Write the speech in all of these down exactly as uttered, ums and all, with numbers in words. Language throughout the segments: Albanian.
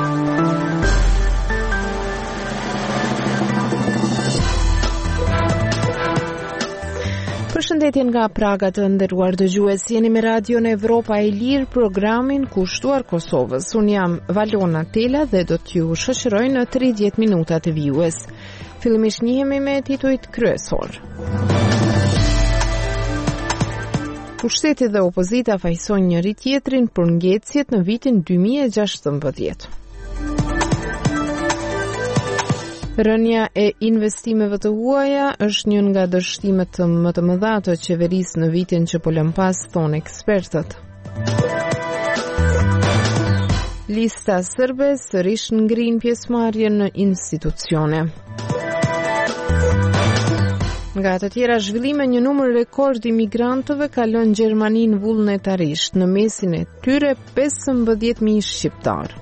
Përshëndetje nga Praga të nderuar dëgjues, jeni me Radion Evropa e Lirë, programin kushtuar Kosovës. Unë jam Valona Tela dhe do t'ju shoqëroj në tridhjetë minuta të vijues. Fillimisht njihemi me titujt kryesor. Pushteti dhe opozita fajsojnë njëri tjetrin për ngecjet në vitin dy mijë e gjashtëmbëdhjetë. Rënja e investimeve të huaja është një nga dështimet më të mëdha të qeverisë në vitin që po lëm pas, thonë ekspertët. Lista serbe sërish ngrin pjesëmarrjen në institucione. Nga të tjera zhvillime, një numër rekord imigrantëve ka lënë Gjermaninë vullnetarisht, në mesin e tyre pesëmbëdhjetë mijë shqiptar.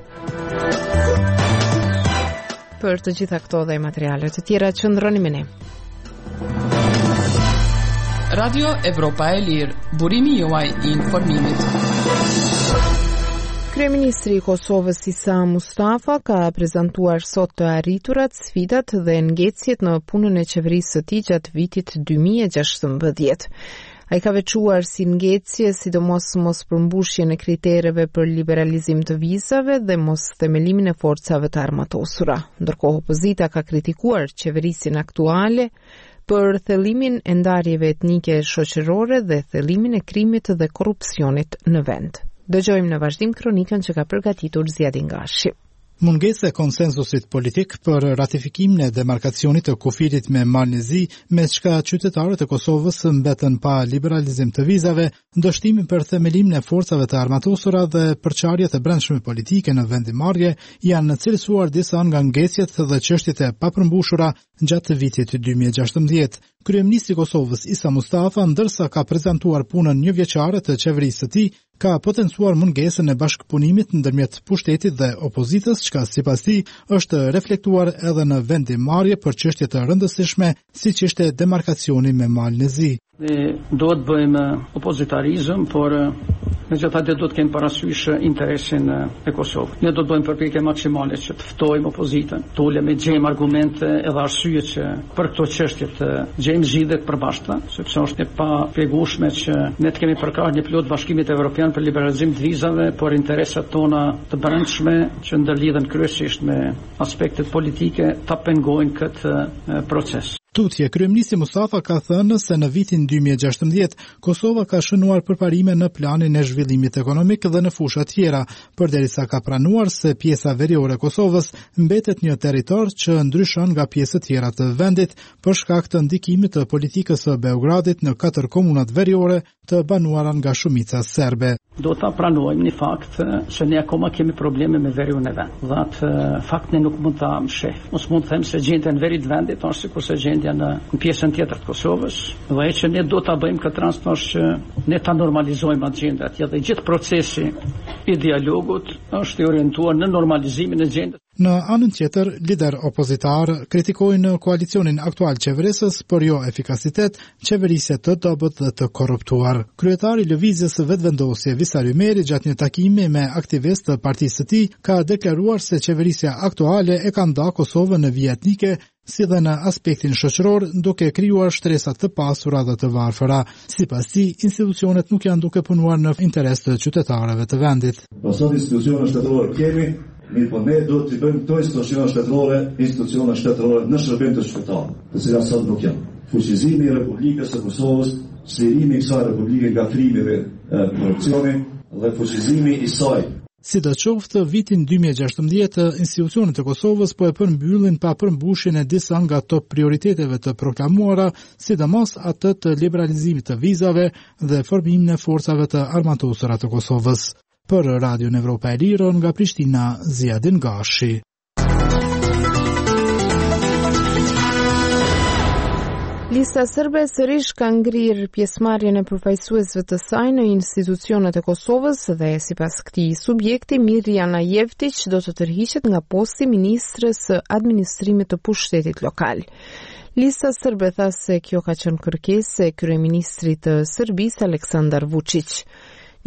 Për të gjitha këto dhe materiale të tjera, qëndroni me ne. Radio Evropa e Lirë, burimi juaj i informimit. Kryeministri i Kosovës Isa Mustafa ka prezantuar sot të arriturat, sfidat dhe ngecjet në punën e qeverisë së tij gjatë vitit dy mijë e gjashtëmbëdhjetë. Ai ka veçuar si ngecje, sidomos mos përmbushjen e kritereve për liberalizim të vizave dhe mos themelimin e forcave të armatosura. Ndërkohë opozita ka kritikuar qeverisin aktuale për thellimin e ndarjeve etnike shoqërore dhe thellimin e krimit dhe korrupsionit në vend. Dëgjojmë në vazhdim kronikën që ka përgatitur Ziadin Gashi. Mungesa e konsensusit politik për ratifikimin e demarkacionit të kufirit me Malnezi, me çka qytetarët e Kosovës mbetën pa liberalizim të vizave, dështimin për themelimin e forcave të armatosura dhe përçarjet e brendshme politike në vendimarrje janë cilësuar disa nga ngecjet dhe çështjet e papërmbushura gjatë vitit dy mijë e gjashtëmbëdhjetë. Kryeministri i Kosovës Isa Mustafa, ndërsa ka prezantuar punën njëvjeçare të qeverisë së tij, ka potencuar mungesën e bashkëpunimit ndërmjet pushtetit dhe opozitës, çka sipas tij është reflektuar edhe në vendimarrje për çështje të rëndësishme, siç ishte demarkacioni me Malnezi. Ne do të bëjmë opozitarizëm, por megjithatë do të kemi parasysh interesin e Kosovës. Ne do të bëjmë përpjekje maksimale që të ftojmë opozitën, të ulemi gjejmë argumente edhe arsye që për këto çështje të gjejmë zgjidhje të përbashkëta, sepse është e papjegueshme që ne të kemi përkrahur një plot bashkimit evropian për liberalizim të vizave, por interesat tona të brendshme që ndërlidhen kryesisht me aspektet politike ta pengojnë këtë proces. Tutje, kryeministri Mustafa ka thënë se në vitin dy mijë e gjashtëmbëdhjetë Kosova ka shënuar përparime në planin e zhvillimit ekonomik dhe në fusha tjera, përderisa ka pranuar se pjesa veriore e Kosovës mbetet një territor që ndryshon nga pjesët tjera të vendit për shkak të ndikimit të politikës së Beogradit në katër komunat veriore të banuara nga shumica serbe. Do ta pranojmë një fakt se ne akoma kemi probleme me veriun e vend. Dhe atë fakt ne nuk mund ta mshef. Mos mund të them se gjendja në veri të vendit është sikur se gjendja në pjesën tjetër të Kosovës. Dhe ajo që ne do ta bëjmë këtë rast është që ne ta normalizojmë atë gjendje atje dhe gjithë procesi i dialogut është i orientuar në normalizimin e gjendjes. Në anën tjetër, lider opozitar kritikojnë koalicionin aktual qeverisës për jo efikasitet, qeverisje të dobët dhe të korruptuar. Kryetari i lëvizjes së vetëvendosje Visar Ymeri gjatë një takimi me aktivistë të partisë së tij ka deklaruar se qeverisja aktuale e ka nda Kosovën në vije etnike, si dhe në aspektin shoqëror, duke krijuar shtresa të pasura dhe të varfëra. Sipas tij, institucionet nuk janë duke punuar në interes të qytetarëve të vendit. Pasot institucione shtetërore kemi, mirë po ne do të bëjmë këto institucione shtetërore, institucione shtetërore në shërbim të qytetarëve, të cilat sot nuk janë. Fuqizimi i Republikës së Kosovës, çlirimi i kësaj republike nga krimi dhe korrupsioni dhe fuqizimi i saj. Sidoqoftë, vitin dy mijë e gjashtëmbëdhjetë, institucionet e Kosovës po e përmbyllin pa përmbushjen e disa nga top prioriteteve të proklamuara, sidomos atë të liberalizimit të vizave dhe formimin e forcave të armatosura të Kosovës. Për Radio Evropa e Lirë nga Prishtina, Ziadin Gashi. Lista serbe sërish ka ngrirë pjesëmarrjen e përfaqësuesve të saj në institucionet e Kosovës dhe sipas këtij subjekti Mirjana Jevtić do të tërhiqet nga posti ministres së administrimit të pushtetit lokal. Lista serbe tha se kjo ka qenë kërkesë e kryeministrit të Serbisë Aleksandar Vučić.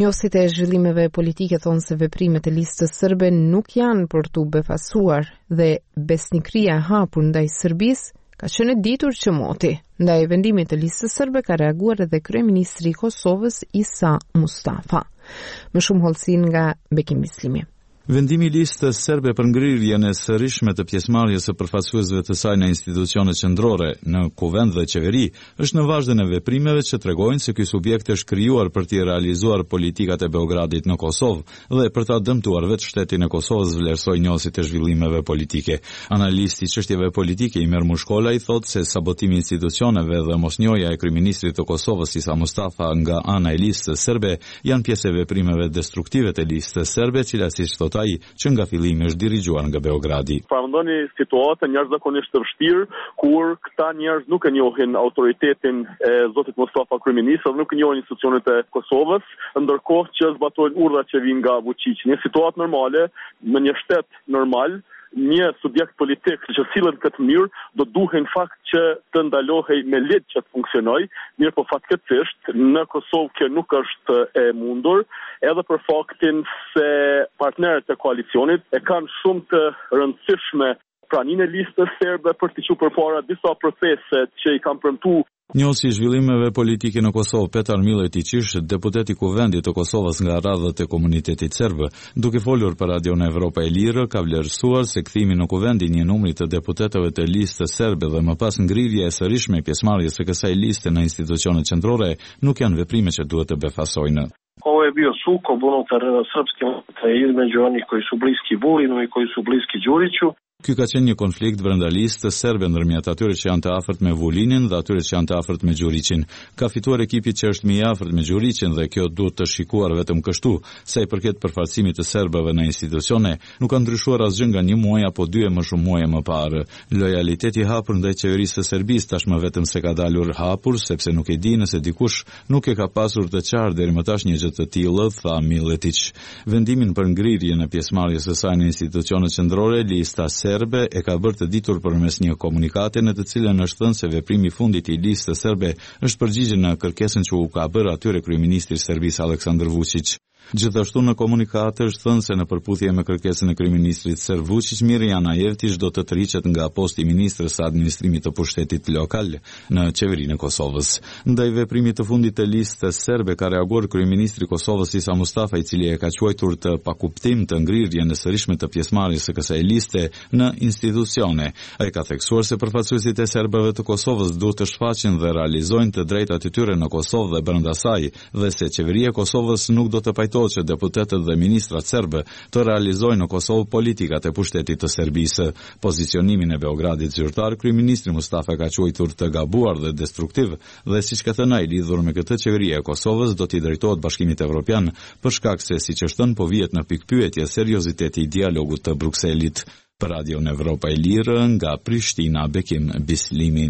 Njohësit e zhvillimeve politike thonë se veprimet e listës serbe nuk janë për t'u befasuar dhe besnikëria e hapur ndaj Serbisë ka qenë e ditur që moti. Ndaj vendimit të listës serbe ka reaguar edhe kryeministri i Kosovës Isa Mustafa. Më shumë hollësin nga Bekim Bislimi. Vendimi i listës serbe për ngrirjen e sërishme të pjesëmarrjes së përfaqësuesve të saj në institucione qendrore, në kuvend dhe qeveri, është në vazhdën e veprimeve që tregojnë se ky subjekt është krijuar për të realizuar politikat e Beogradit në Kosovë dhe për ta dëmtuar vetë shtetin e Kosovës, vlerësoi njohësit e zhvillimeve politike. Analisti i çështjeve politike Imer Mushkola i thotë se sabotimi i institucioneve dhe mosnjohja e kryeministrit të Kosovës Isa Mustafa nga ana e listës serbe janë pjesë e veprimeve destruktive të listës serbe, cilat siç thotë ai që nga fillimi është dirigjuar nga Beogradi. Paramendoni situatën jashtëzakonisht të vështirë kur këta njerëz nuk e njohin autoritetin e zotit Mustafa kryeminist, nuk e njohin institucionet e Kosovës, ndërkohë që zbatojnë urdhrat që vijnë nga Vučić. Një situatë normale në një shtet normal, një subjekt politik që sillet këtë mënyrë do duhen fakt që të ndalohej me ligj që të funksionoj, mirë po fatkeqësisht në Kosovë kjo nuk është e mundur, edhe për faktin se partnerët e koalicionit e kanë shumë të rëndësishme praninë e listës serbe për të qenë përpara disa procese që i kanë premtuar. Njohësi i zhvillimeve politike në Kosovë, Petar Miletić, deputet i Kuvendit të Kosovës nga radhët e komunitetit serb, duke folur për Radion Evropa e Lirë, ka vlerësuar se kthimi në Kuvendi një numri të deputetëve të listës serbe dhe më pas ngrirja e sërishme e pjesëmarrjes së kësaj liste në institucionet qendrore nuk janë veprime që duhet të befasojnë. Ovo je bio sukob unutar srpske između onih koji su bliski Vulinu i koji su bliski Đuriću. Ky ka qenë një konflikt brenda listës serbe ndërmjet atyre që janë të afërt me Vulinin dhe atyre që janë të afërt me Đurićin. Ka fituar ekipi që është më i afërt me Đurićin dhe kjo duhet të shikuar vetëm kështu, sa i përket përfaqësimit të serbëve në institucione, nuk ka ndryshuar asgjë nga një muaj apo dy e më shumë muaje më parë. Lojaliteti i hapur ndaj qeverisë së Serbisë tashmë vetëm se ka dalur hapur, sepse nuk e di nëse dikush nuk e ka pasur të qartë deri më tash një gjë të tillë, tha Miletić. Vendimin për ngrirjen e pjesëmarrjes së saj në institucionet qendrore, lista serbe e ka bërë të ditur përmes një komunikate në të cilën është thënë se veprimi i fundit i listës serbe është përgjigje në kërkesën që u ka bërë atyre kryeministri i Serbisë Aleksandar Vučić. Gjithashtu në komunikate është thënë se në përputhje me kërkesën e kryeministrit serb Vučić, Mirjana Jevtić do të tërhiqet nga posti i ministrës së administrimit të pushtetit lokal në qeverinë e Kosovës. Ndaj veprimit të fundit të listës serbe ka reaguar kryeministri i Kosovës Isa Mustafa, i cili e ka quajtur të pakuptim të ngrirjen e sërishme të pjesëmarrjes së kësaj liste në institucione. Ai ka theksuar se përfaqësuesit e serbëve të Kosovës duhet të shfaqin dhe realizojnë të drejtat e tyre në Kosovë dhe brenda saj, dhe se qeveria e Kosovës nuk do të pajtohet që deputetët dhe ministrat serbë të realizojnë në Kosovë politikat e pushtetit të Serbisë. Pozicionimin e Beogradit zyrtar, kryeministri Mustafa ka quajtur të gabuar dhe destruktiv dhe siç ka thënë ai, lidhur me këtë qeveria e Kosovës do t'i drejtohet Bashkimit Evropian për shkak se siç është thënë po vihet në pikpyetje serioziteti i dialogut të Brukselit. Për Radion Evropa e Lirë nga Prishtina, Bekim Bislimi.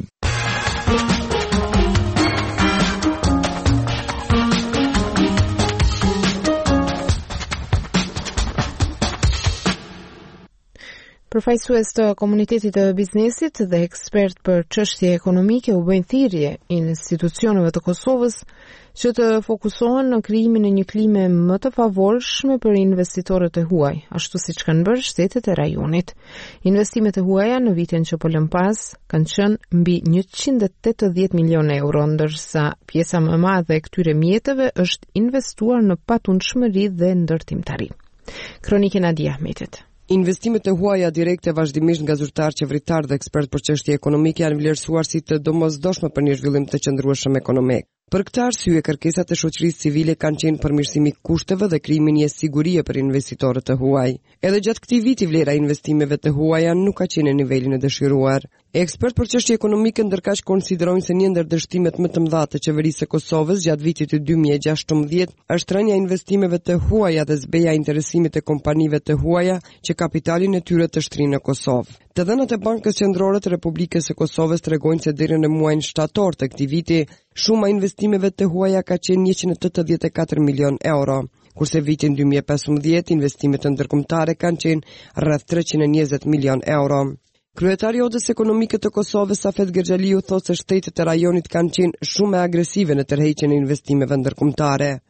Përfaqësues të komunitetit të biznesit dhe ekspert për çështje ekonomike u bëjnë thirrje institucioneve të Kosovës që të fokusohen në krijimin e një klime më të favorshme për investitorët e huaj, ashtu siç kanë bërë shtetet e rajonit. Investimet e huaja në vitin që po lëm pas kanë qenë mbi njëqind e tetëdhjetë milionë euro, ndërsa pjesa më e madhe e këtyre mjeteve është investuar në patundshmëri dhe ndërtimtari. Kronike Nadia Ahmetit. Investimet e huaja direkte vazhdimisht nga zyrtar, qeveritar dhe ekspert për çështje ekonomike janë vlerësuar si të domosdoshme për një zhvillim të qëndrueshëm ekonomik. Për këtë arsye, kërkesat e shoqërisë civile kanë qenë përmirësimi i kushteve dhe krijimi një sigurie për investitorët e huaj. Edhe gjatë këtij viti vlera e investimeve të huaja nuk ka qenë në nivelin e dëshiruar. Ekspert për çështje ekonomike ndërkaq konsiderojnë se një ndër dështimet më të mëdha të qeverisë së Kosovës gjatë vitit të dy mijë e gjashtëmbëdhjetë është rënja e investimeve të huaja dhe zbeja e interesimit të kompanive të huaja që kapitalin e tyre të shtrinë në Kosovë. Të dhënat e Bankës Qendrore të Republikës së Kosovës tregojnë se deri në muajin shtator të këtij viti, shuma e investimeve të huaja ka qenë njëqind e tetëdhjetë e katër milion euro, kurse vitin dy mijë e pesëmbëdhjetë investimet ndërkombëtare kanë qenë rreth treqind e njëzet milion euro. Kryetari i Odës Ekonomike të Kosovës, Safet Gerxhaliu, thotë se shtetet e rajonit kanë qenë shumë agresive në tërheqjen e investimeve ndërkombëtare. Por që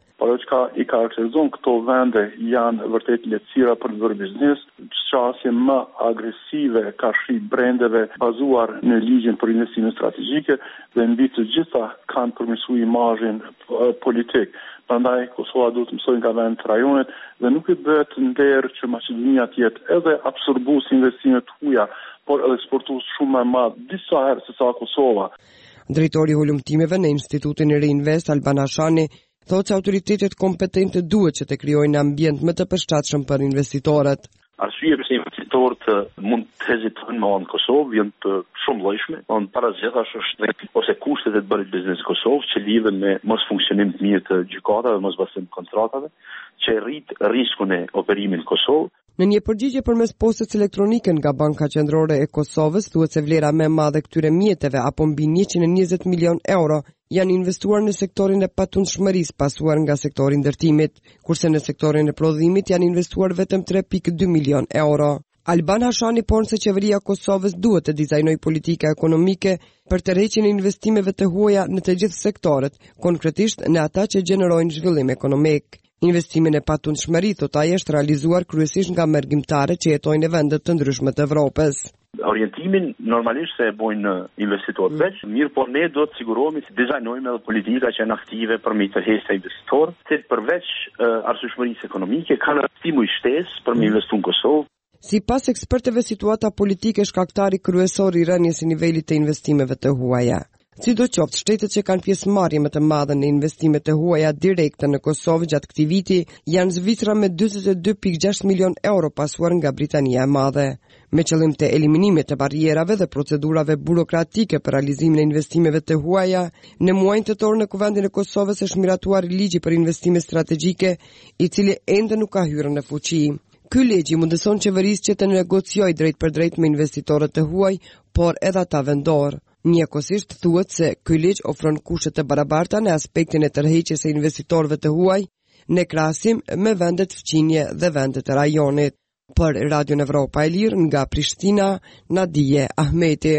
ka i karakterizon këto vende janë vërtet lehtësira për të bërë biznes, qasje më agresive ka shi brendeve bazuar në ligjin për investime strategjike dhe mbi të gjitha kanë përmirësuar imazhin politik. Prandaj Kosova duhet të mësojë nga vendet të rajonit dhe nuk i bëhet nder që Maqedonia të jetë edhe absorbues investime të huaja, por edhe eksportues shumë më madh disa herë se sa Kosova. Drejtori i hulumtimeve në Institutin Reinvest Alban Hashani thotë se autoritetet kompetente duhet që të krijojnë një ambient më të përshtatshëm për investitorët. Arsye pse investitorët mund të hezitojnë me anë Kosovë janë të shumë llojshme. On para gjithash është ose kushtet e të bërit biznes në Kosovë që lidhen me mos funksionim të mirë të gjykatave, mos basim të kontratave, që rrit riskun e operimit në Kosovë. Në një përgjigje përmes postës elektronike nga Banka Qendrore e Kosovës, thuhet se vlera më e madhe këtyre mjeteve apo mbi njëqind e njëzet milion euro janë investuar në sektorin e patundshmërisë, pasuar nga sektori i ndërtimit, kurse në sektorin e prodhimit janë investuar vetëm tre pikë dy milion euro. Alban Hashani ponë se qeveria e Kosovës duhet të dizajnojë politika ekonomike për tërheqjen e investimeve të huaja në të gjithë sektorët, konkretisht në ata që gjenerojnë zhvillim ekonomik. Investimin e patundshmërisë thot ai është realizuar kryesisht nga mergjimtarë që jetojnë në vende të ndryshme të Evropës. Orientimin normalisht se e bojnë investitorët veç, mirë po ne do të sigurohemi se dizajnojmë edhe politika që janë aktive për mi të hesë investitorë, se përveç uh, arsyeshmërisë ekonomike kanë stimuj shtesë për mi investu në Kosovë. Sipas ekspertëve, situata politike shkaktari kryesor i rënies së nivelit të investimeve të huaja. Sidoqoftë, shtetet që kanë pjesëmarrje më të madhe në investimet e huaja direkte në Kosovë gjatë këtij viti janë Zvicra me dyzet e dy pikë gjashtë milion euro, pasuar nga Britania e Madhe. Me qëllim të eliminimit të barrierave dhe procedurave burokratike për realizimin e investimeve të huaja, në muajin tetor në Kuvendin e Kosovës është miratuar ligji për investime strategjike, i cili ende nuk ka hyrë në fuqi. Ky ligj mundëson qeverisë që të negociojë drejt për drejt me investitorët e huaj, por edhe ata vendor. Njëkohësisht thuhet se ky ligj ofron kushte të barabarta në aspektin e tërheqjes së investitorëve të huaj në krahasim me vendet fqinje dhe vendet e rajonit. Për Radio Evropa e Lirë nga Prishtina, Nadije Ahmeti.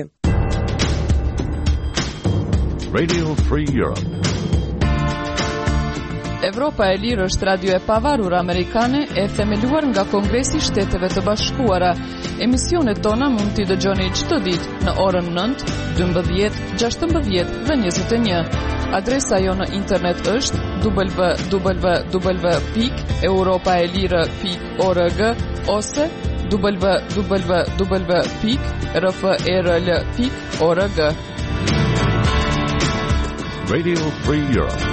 Radio Free Europe. Evropa e Lirë është radio e pavarur amerikane e themeluar nga Kongresi i Shteteve të Bashkuara. Emisionet tona mund t'i dëgjoni çdo ditë në orën nëntë, dymbëdhjetë, gjashtëmbëdhjetë dhe njëzet e një. Adresa jo në internet është w w w pikë europaelire pikë org ose w w w pikë r f e r l pikë org. Radio Free Europe.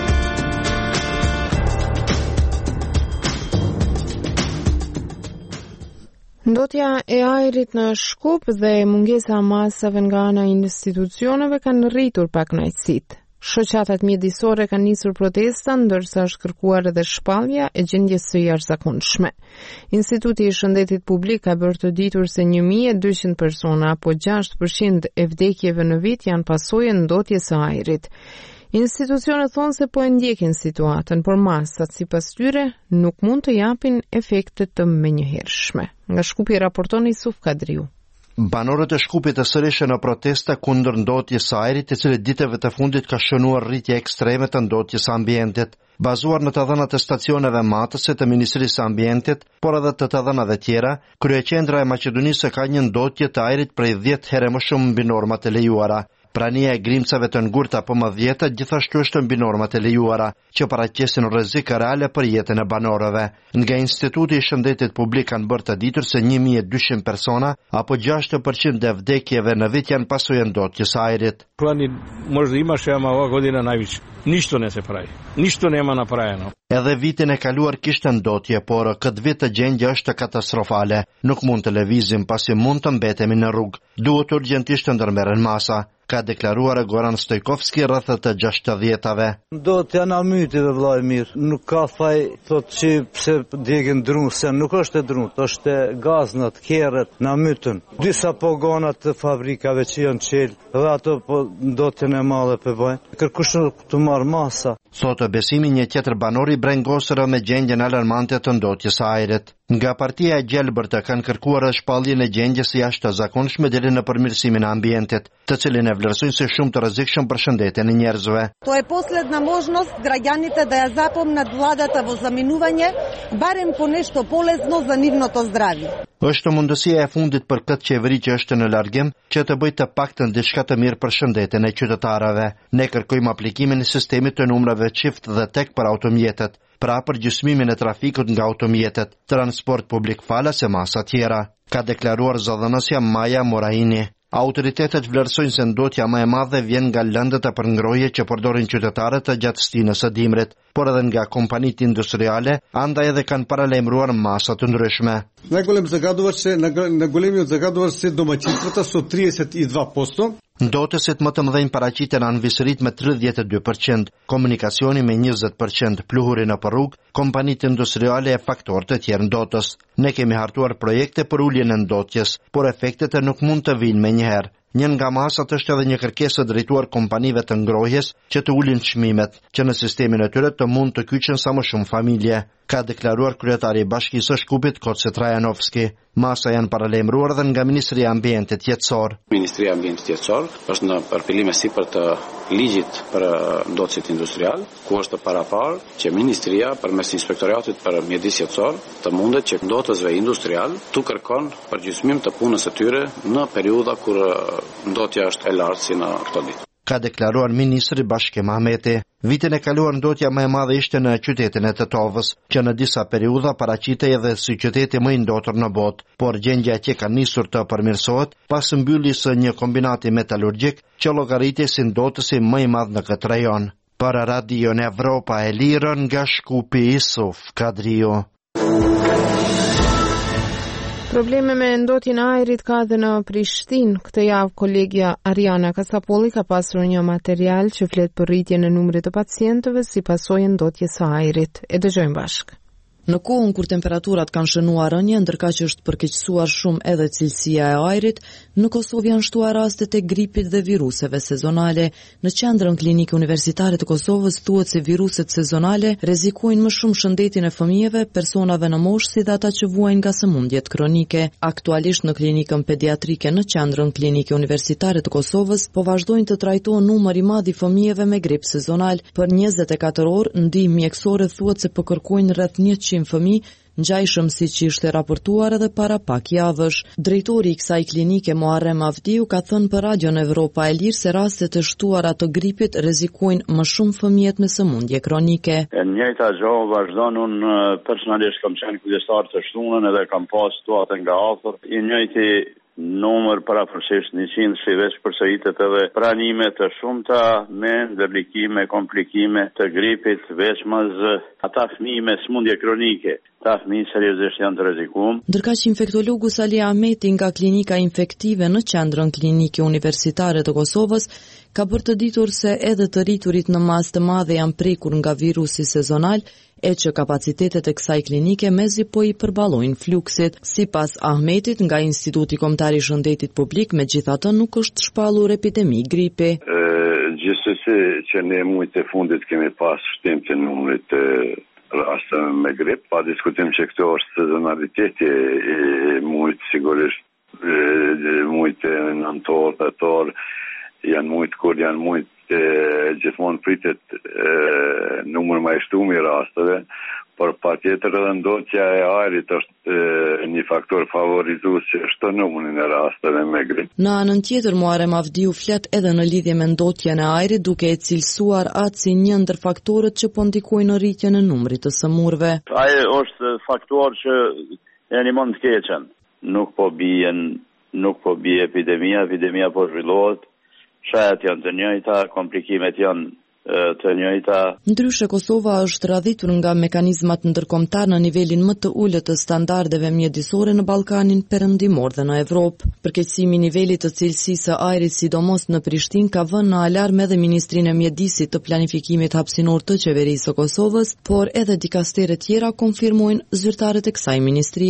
Ndotja e ajrit në Shkup dhe mungesa masave nga ana e institucioneve kanë rritur pakënaqësitë. Shoqatat mjedisore kanë nisur protesta, ndërsa është kërkuar edhe shpallja e gjendjes së jashtëzakonshme. Instituti i Shëndetit Publik ka bërë të ditur se një mijë e dyqind persona apo gjashtë përqind e vdekjeve në vit janë pasojë e ndotjes së ajrit. Institucionet thonë se po e ndjekin situatën, por masat sipas tyre nuk mund të japin efekte të menjëhershme. Nga Shkupi raporton Isuf Kadriu. Banorët e Shkupit të sërish në protesta kundër ndotjes së ajrit, e cili ditëve të fundit ka shënuar rritje ekstreme të ndotjes së ambientit, bazuar në të dhënat e stacioneve matëse të Ministrisë së Ambientit, por edhe të të dhënave tjera. Kryeqendra e Maqedonisë ka një ndotje të ajrit prej dhjetë herë më shumë mbi normat e lejuara. Prania e grimcave të ngurta apo më dhjeta gjithashtu është mbi normat e lejuara, që paraqesin rrezik reale për jetën e banorëve. Nga Instituti i Shëndetit Publik kanë bërë të ditur se një mijë e dyqind persona apo gjashtë përqind e vdekjeve në vit janë pasojë ndotjes së ajrit. Plani možda imаше, ама ova godina najviše. Ništa ne se pravi. Ništa nema napravljeno. Edhe vitin e kaluar kishte ndotje, por këtë vit të gjendja është katastrofale. Nuk mund të lëvizim pasi mund të mbetemi në rrugë. Duhet urgjentisht të ndërmerren masa, ka deklaruar Goran Stojkovski rreth të gjashtëdhjetave. Do të janë myti dhe vllai mirë. Nuk ka faj thotë që pse djegën drum, se nuk është e drumt, është gaznat, kerret, na mytën. Disa pogona të fabrikave që janë çel, dhe ato po ndotjen e madhe po bëjnë. Kërkush të marr masa. thotë besimi një tjetër banor i brengosur me gjendjen alarmante të ndotjes së ajrit. Nga partia e gjelbërta kanë kërkuar shpalljen e gjendjes së jashtëzakonshme deri në përmirësimin e ambientit, të cilin e vlerësojnë si shumë të rrezikshëm për shëndetin e njerëzve. To je posledna možnost građanite da ja zapomnat vladata vo zaminovanje, barem po nešto polezno za nivното zdravje. Është mundësia e fundit për këtë qeveri që është në largim që të bëjë të paktën diçka të mirë për shëndetin e qytetarëve. Ne kërkojmë aplikimin e sistemit të numrave çift dhe tek për automjetet, pra për gjysmimin e trafikut nga automjetet, transport publik falas e masa tjera, ka deklaruar zëdhënësja Maja Moraini. Autoritetet vlerësojnë se ndotja më e madhe vjen nga lëndët e përngroje që përdorin qytetarët të gjatë stinës së dimrit, por edhe nga kompanitë industriale, andaj edhe kanë paralajmëruar masa të ndryshme. Najgolem zagaduvac najgolemiот zagaduvac se domaćinствата со тридесет и два процента. Ndotësit më të mëdhenj paraqiten anëvisërit me tridhjetë e dy përqind, komunikacioni me njëzet përqind, pluhuri në rrugë, kompanitë industriale e faktorë të tjerë ndotës. Ne kemi hartuar projekte për uljen e ndotjes, por efektet e nuk mund të vinë me njëherë. Njën nga masat është edhe një kërkesë drejtuar kompanive të ngrohjes që të ulin çmimet, që në sistemin e tyre të mund të kyçen sa më shumë familje, ka deklaruar kryetari i Bashkisë së Shkupit Koce Trajanovski. Masa janë paralajmëruar edhe nga Ministria e Ambientit Jetësor. Ministria e Ambientit Jetësor është në përpilim sipër të ligjit për ndotësit industrial, ku është parapar që Ministria përmes Inspektoratit për Mjedis Jetësor të mundet që ndotësve industrial të kërkon përgjysmim të punës së tyre në periudha kur ndotja është e lartë si në këto ditë. Ka deklaruar Ministri Bashkim Ahmeti. Vitin e kaluar ndotja më e madhe ishte në qytetin e Tetovës, që në disa periudha paraqitej edhe si qyteti më i ndotur në botë, por gjendja që ka nisur të përmirësohet pas mbylljes së një kombinati metalurgjik që llogaritej si ndotësi më i madh në këtë rajon. Para Radio Evropa e Lirën nga Shkupi Isuf Kadriu. Probleme me ndotjen e ajrit ka edhe në Prishtinë. Këtë javë kolegja Ariana Kasapolli ka pasur një material që flet për rritjen e numrit të pacientëve si pasojë ndotjes së ajrit. E dëgjojmë bashkë. Në kohën kur temperaturat kanë shënuar rënje, ndërkaq që është përkeqësuar shumë edhe cilësia e ajrit, në Kosovë janë shtuar rastet e gripit dhe viruseve sezonale. Në qendrën klinike universitare të Kosovës thuhet se viruset sezonale rrezikojnë më shumë shëndetin e fëmijëve, personave në moshë si dhe ata që vuajnë nga sëmundjet kronike. Aktualisht në klinikën pediatrike në qendrën klinike universitare të Kosovës po vazhdojnë të trajtohen numër i madh i fëmijëve me grip sezonal. Për njëzet e katër orë ndihmë mjekësore thuhet se po kërkojnë rreth njëqind fëmijë, ngjajshëm siç ishte raportuar edhe para pak javësh. Drejtori i kësaj klinike Muharrem Avdiu ka thënë për Radio Evropa e Lirë se rastet e shtuara të gripit rrezikojnë më shumë fëmijët me sëmundje kronike. E njëjta gjë vazhdon, unë personalisht kam qenë kujdestar të shtunën edhe kam pas situata nga afër. I njëjti numër parafërsisht njëqind si veç përsëritet edhe pranime të shumta me ndërlikime, komplikime të gripit, veçmaz ata fëmijë me sëmundje kronike. Ta fëmijë seriozisht janë të rrezikuar. Ndërkaq infektologu Sali Ahmeti nga klinika infektive në qendrën klinike universitare të Kosovës ka bërë të ditur se edhe të rriturit në masë të madhe janë prekur nga virusi sezonal, e që kapacitetet e kësaj klinike mezi po i përballojnë fluksit. Sipas Ahmetit nga Instituti Kombëtar i Shëndetit Publik, megjithatë nuk është shpallur epidemi gripi. Gjithsesi që ne muajt e fundit kemi pas shtim të numrit të raste me grip, pa diskutim që këto është sezonaliteti i muajt, sigurisht muajt e nëntor, tetor, janë muajt kur janë muajt gjithmonë pritet numër më i shtuar i rasteve, por patjetër edhe ndotja e ajrit është e, një faktor favorizues që shton numrin e rasteve me grip. Në anën tjetër, Muharrem Avdiu flet edhe në lidhje me ndotjen e ajrit, duke e cilësuar atë si një ndër faktorët që po ndikojnë në rritjen e numrit të sëmurëve. Ai është faktor që e animon të keqen. Nuk po bien, nuk po bie epidemia, epidemia po zhvillohet. Shajat janë të njëjta, komplikimet janë të njëjta. Ndryshe, Kosova është radhitur nga mekanizmat ndërkombëtar në nivelin më të ulët të standardeve mjedisore në Ballkanin Perëndimor dhe në Evropë. Përkeqësimi i nivelit të cilësisë së ajrit, sidomos në Prishtinë, ka vënë në alarm edhe Ministrinë e Mjedisit të Planifikimit Hapësinor të Qeverisë së Kosovës, por edhe dikastere tjera konfirmojnë zyrtarët e kësaj ministrie.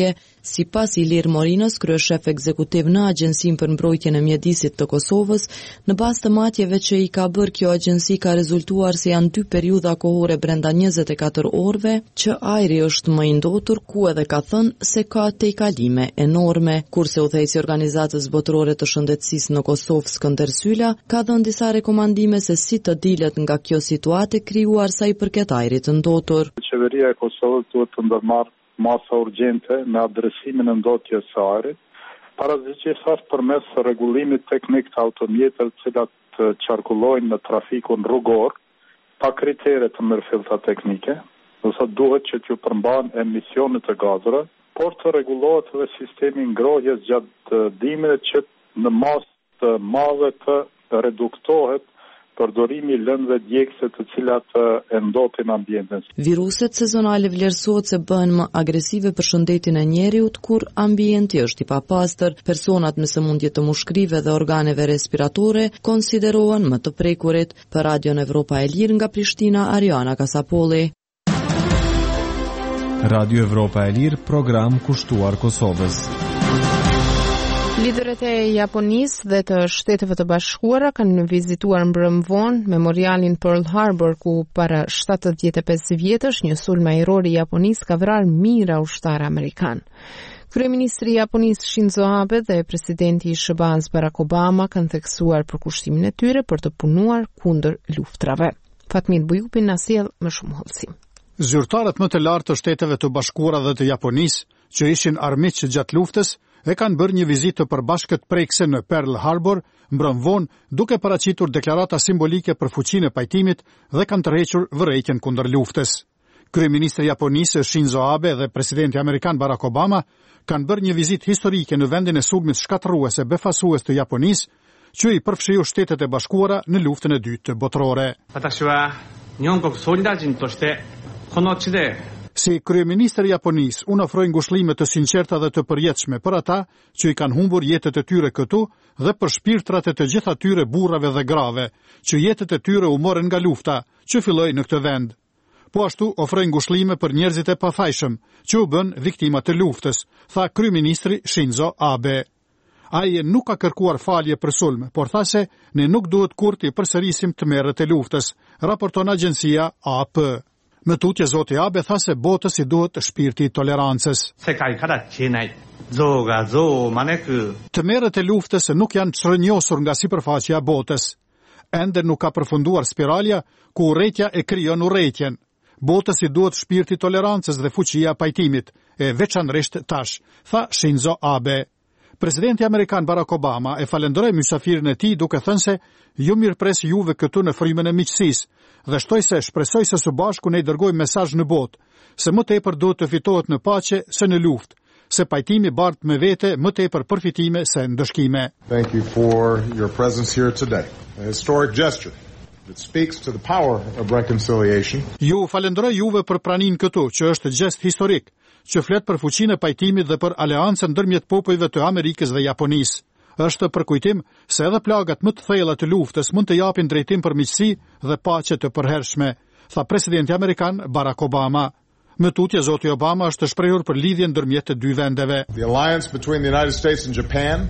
Sipas Ilir Morinos, kryeshef ekzekutiv në Agjencinë për Mbrojtjen e Mjedisit të Kosovës, në bazë të matjeve që i ka bërë kjo agjenci ka rezultuar se janë dy periudha kohore brenda njëzet e katër orëve që ajri është më i ndotur, ku edhe ka thënë se ka tejkalime enorme. Kurse udhëheqësi i Organizatës Botërore të Shëndetësisë në Kosovë, Skënder Sylla, ka dhënë disa rekomandime se si të dilet nga kjo situatë e krijuar sa i përket ajrit të ndotur. Qeveria e Kosovës duhet të ndërmarrë masa urgjente me adresimin e ndotjes së ajrit, parazyqësisht përmes rregullimit teknik të automjeteve të cilat qarkullojnë në trafikun rrugor pa kritere të mirëfillta teknike, ose duhet që t'ju përmbahen emisionet e gazeve, por të rregullohet edhe sistemi ngrohjes gjatë dimrit që në masë të madhe të reduktohet përdorimi i lëndëve djegëse të cilat e ndotin ambientin. Viruset sezonale vlerësohet se bëhen më agresive për shëndetin e njeriut kur ambienti është i papastër. Personat me sëmundje të mushkrive dhe organeve respiratore konsiderohen më të prekurit. Për Radion Evropa e Lirë nga Prishtina, Ariana Kasapolli. Radio Evropa e Lirë, program kushtuar Kosovës. Liderët e Japonisë dhe të Shteteve të Bashkuara kanë vizituar mbrëm vonë memorialin Pearl Harbor, ku para shtatëdhjetë e pesë vjetësh një sulm ajror i Japonisë ka vrarë mijëra ushtarë amerikan. Kryeministri i Japonisë Shinzo Abe dhe presidenti i S B A-s Barack Obama kanë theksuar përkushtimin e tyre për të punuar kundër luftrave. Fatmir Bujupi na sjell më shumë hollësim. Zyrtarët më të lartë të Shteteve të Bashkuara dhe të Japonisë, që ishin armiq gjatë luftës, e kanë bërë një vizitë të përbashkët prekse në Pearl Harbor, mbrëm vonë, duke paraqitur deklarata simbolike për fuqinë e pajtimit dhe kanë tërhequr vërejtjen kundër luftës. Kryeministri i Japonisë Shinzo Abe dhe presidenti amerikan Barack Obama kanë bërë një vizitë historike në vendin e sulmit shkatërrues e befasues të Japonisë, që i përfshiu Shtetet e Bashkuara në luftën e dytë botërore. Si kryeministri i Japonisë, unë ofroj ngushëllime të sinqerta dhe të përjetshme për ata që i kanë humbur jetët e tyre këtu dhe për shpirtrat e të gjitha tyre burrave dhe grave, që jetët e tyre u morën nga lufta që filloi në këtë vend. Po ashtu ofroj ngushëllime për njerëzit e pafajshëm që u bën viktima të luftës, tha kryeministri Shinzo Abe. Ai nuk ka kërkuar falje për sulm, por tha se ne nuk duhet kur të përsërisim tmerrët e luftës, raporton agjencia A P. Më tutje zoti Abe tha se botës i duhet shpirti i tolerancës. Tmerrët e luftës nuk janë çrënjosur nga sipërfaqja e botës. Ende nuk ka përfunduar spiralja ku urrëtia e krijon urrëtien. Botës i duhet shpirti i tolerancës dhe fuqia e pajtimit, e veçanërisht tash, tha Shinzo Abe. Presidenti amerikan Barack Obama e falenderoi mysafirin e tij duke thënë se ju mirëpres juve këtu në frymën e miqësisë dhe shtoi se shpresoj se së bashku ne i dërgojmë mesazh në botë se më tepër duhet të fitohet në paqe se në luftë, se pajtimi bart me vete më tepër përfitime se ndëshkime. Thank you for your presence here today. A historic gesture that speaks to the power of reconciliation. Ju falenderoj juve për praninë këtu, që është gest historik, që flet për fuqinë e pajtimit dhe për aleancën ndërmjet popujve të Amerikës dhe Japonisë. Është për kujtim se edhe plagat më të thella të luftës mund të japin drejtim për miqësi dhe paqe të përhershme, tha presidenti amerikan Barack Obama. Më tutje zoti Obama është shprehur për lidhjen ndërmjet të dy vendeve. The alliance between the United States and Japan,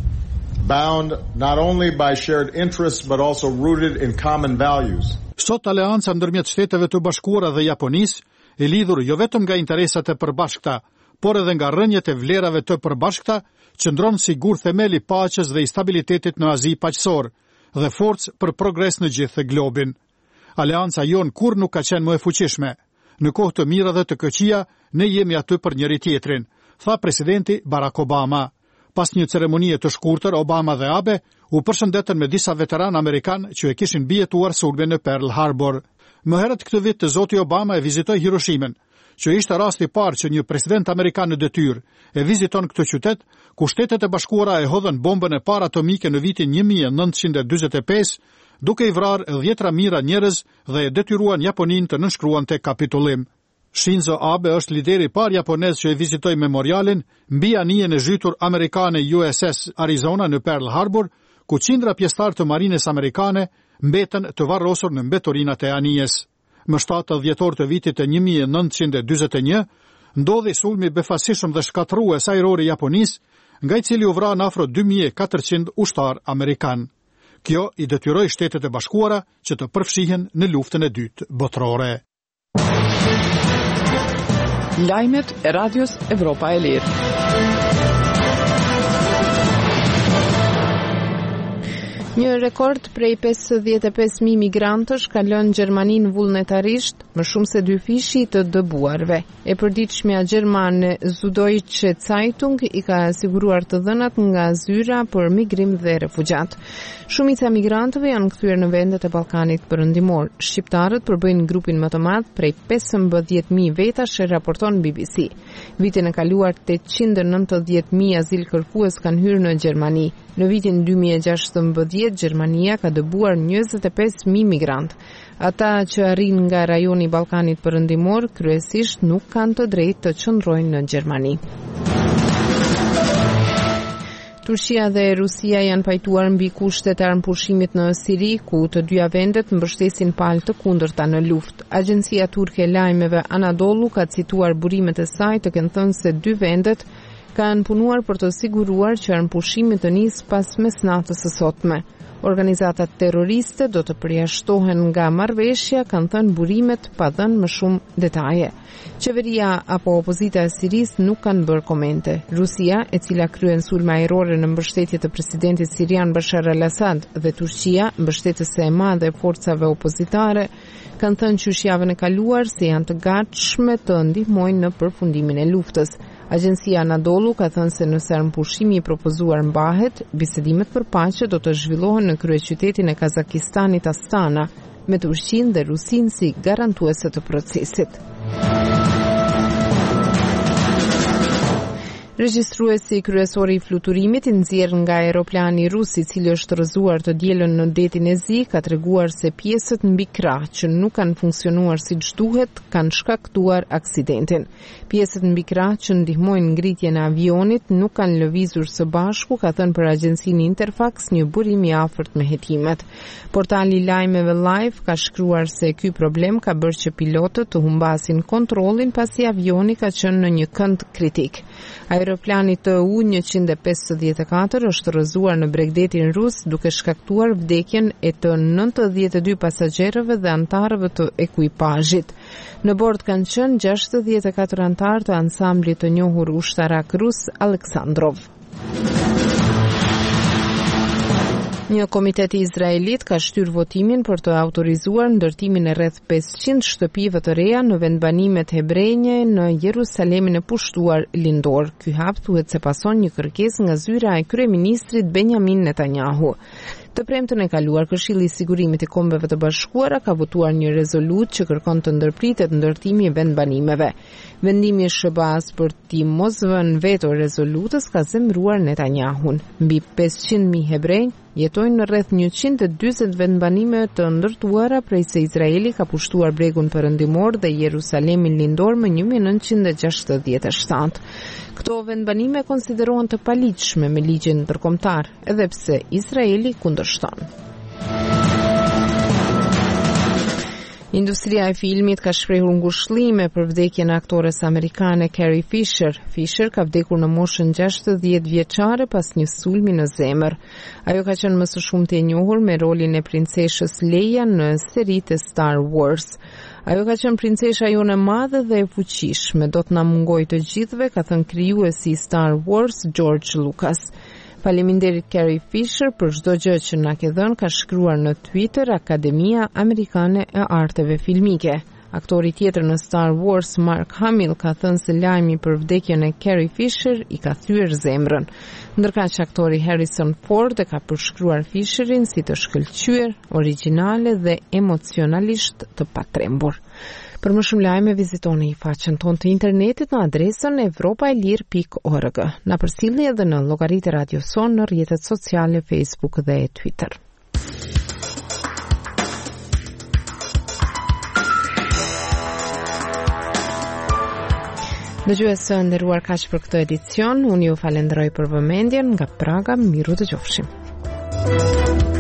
bound not only by shared interests but also rooted in common values. Sot aleanca ndërmjet Shteteve të Bashkuara dhe Japonisë e lidhur jo vetëm nga interesat e përbashkëta, por edhe nga rrënjët e vlerave të përbashkëta, qëndron sigur themeli paqes dhe i stabilitetit në Azi paqësor dhe forcë për progres në gjithë globin. Aleanca jon kur nuk ka qenë më e fuqishme. Në kohë të mira dhe të këqija, ne jemi aty për njëri tjetrin, tha presidenti Barack Obama. Pas një ceremonie të shkurtër, Obama dhe Abe u përshëndetën me disa veteran amerikan që e kishin bjetuar sulmin në Pearl Harbor. Më herët këtë vit të zoti Obama e vizitoi Hiroshimen, që ishte rasti i parë që një president amerikan në detyrë e viziton këtë qytet, ku Shtetet e Bashkuara e hodhën bombën e parë atomike në vitin një mijë e nëntëqind e dyzet e pesë, duke i vrarë dhjetra mijëra njerëz dhe e detyruan Japoninë të nënshkruante kapitullim. Shinzo Abe është lideri i parë japonez që e vizitoi memorialin mbi anijen e zhytur amerikane U S S Arizona në Pearl Harbor, ku qindra pjesëtar të marines amerikane mbeten të varrosur në mbetorinat e anijes. Më shtatë dhjetor të vitit të një mijë e nëntëqind e dyzet e një, ndodhi sulmi befasishëm dhe shkatërrues ajror i Japonisë, nga i cili u vran afro dy mijë e katërqind ushtar amerikan. Kjo i detyroi Shtetet e Bashkuara që të përfshihen në luftën e dytë botërore. Lajmet e Radios Evropa e Lirë. Një rekord prej pesëdhjetë e pesë mijë migrantësh ka lënë Gjermaninë vullnetarisht, më shumë se dy fishi të dëbuarve. E përditshmja gjermane Süddeutsche Zeitung i ka siguruar të dhënat nga zyra për migrim dhe refugjat. Shumica e migrantëve janë kthyer në vendet e Ballkanit Perëndimor. Shqiptarët përbëjnë grupin më të madh prej pesëmbëdhjetë mijë vetash, raporton B B C. Vitin e kaluar tetëqind e nëntëdhjetë mijë azilkërkues kanë hyrë në Gjermani. Në vitin dy mijë e gjashtëmbëdhjetë Gjermania ka dëbuar njëzet e pesë mijë migrant. Ata që arrin nga rajoni i Ballkanit Perëndimor kryesisht nuk kanë të drejtë të qëndrojnë në Gjermani. Turqia dhe Rusia janë pajtuar mbi kushtet e armëpushimit në Siri, ku të dyja vendet mbështesin palë të kundërta në luftë. Agjencia turke e lajmeve Anadolu ka cituar burimet e saj të kenë thënë se dy vendet kanë punuar për të siguruar që armëpushimi të nisë pas mesnatës së sotme. Organizatat terroriste do të përjashtohen nga marrëveshja, kanë thënë burimet pa dhënë më shumë detaje. Qeveria apo opozita e Sirisë nuk kanë bërë komente. Rusia, e cila kryen sulme ajrore në mbështetje të presidentit sirian Bashar al-Assad, dhe Turqia, mbështetëse e madhe e forcave opozitare, kanë thënë qysh javën e kaluar se janë të gatshme të ndihmojnë në përfundimin e luftës. Agjencia Anadolu ka thënë se nëse armëpushimi i propozuar mbahet, bisedimet për paqe do të zhvillohen në kryeqytetin e Kazakistanit Astana, me Turqinë dhe Rusinë si garantuese të procesit. Regjistruesi kryesor i fluturimit i nxjerr nga aeroplani rus i cili është rrëzuar të dielën në detin e Zi ka treguar se pjesët mbi krah që nuk kanë funksionuar siç duhet kanë shkaktuar aksidentin. Pjesët mbi krah që ndihmojnë ngritjen e avionit nuk kanë lëvizur së bashku, ka thënë për agjencinë Interfax një burim i afërt me hetimet. Portali lajmeve Live ka shkruar se ky problem ka bërë që pilotët të humbasin kontrollin pasi avioni ka qenë në një kënd kritik. Aeroplani T U njëqind e pesëdhjetë e katër është rrëzuar në Bregdetin rus duke shkaktuar vdekjen e të nëntëdhjetë e dy pasagjerëve dhe antarëve të ekuipazhit. Në bord kanë qenë gjashtëdhjetë e katër antar të ansamblit të njohur ushtarak rus Aleksandrov. Një komitet i Izraelit ka shtyr votimin për të autorizuar ndërtimin e rreth pesëqind shtëpive të reja në vendbanimet hebrejne në Jerusalemin e pushtuar lindor. Ky hap thuhet se pason një kërkesë nga zyra e kryeministrit Benjamin Netanyahu. Të premtën e kaluar, Këshilli i Sigurimit i Kombeve të Bashkuara ka votuar një rezolutë që kërkon të ndërpritet ndërtimi i vendbanimeve. Vendimi i S B A-s për t'i mos vënë veto rezolutës ka zemëruar Netanyahun. Mbi pesëqind mijë hebrej jetojnë në rreth njëqind e dyzet vendbanime të ndërtuara prej se Izraeli ka pushtuar bregun perëndimor dhe Jerusalemin lindor më një mijë e nëntëqind e gjashtëdhjetë e shtatë. Këto vendbanime konsiderohen të paligjshme me ligjin ndërkombëtar, edhe pse Izraeli kundërshton. Industria e filmit ka shprehur ngushëllime për vdekjen e aktores amerikane Carrie Fisher. Fisher ka vdekur në moshën gjashtëdhjetë vjeçare pas një sulmi në zemër. Ajo ka qenë më së shumti e njohur me rolin e princeshës Leia në seritë e Star Wars. Ajo ka qenë princesha jonë e madhe dhe e fuqishme, do të na mungojë të gjithëve, ka thënë krijuesi i Star Wars George Lucas. Faleminderit Carrie Fisher për çdo gjë që na ke dhënë, ka shkruar në Twitter Akademia Amerikane e Arteve Filmike. Aktori tjetër në Star Wars, Mark Hamill, ka thënë se lajmi për vdekjen e Carrie Fisher i ka thyer zemrën. Ndërkaq aktori Harrison Ford e ka përshkruar Fisherin si të shkëlqyer, origjinale dhe emocionalisht të patrembur. Për më shumë lajme vizitoni faqen tonë të internetit në adresën evropaelir pikë org. Na përsilni edhe në llogaritë Radio Son në rrjetet sociale Facebook dhe Twitter. Dëgjues nderuar, kaq për këtë edicion. Unë ju falenderoj për vëmendjen. Nga Praga, miru dëgjofshim.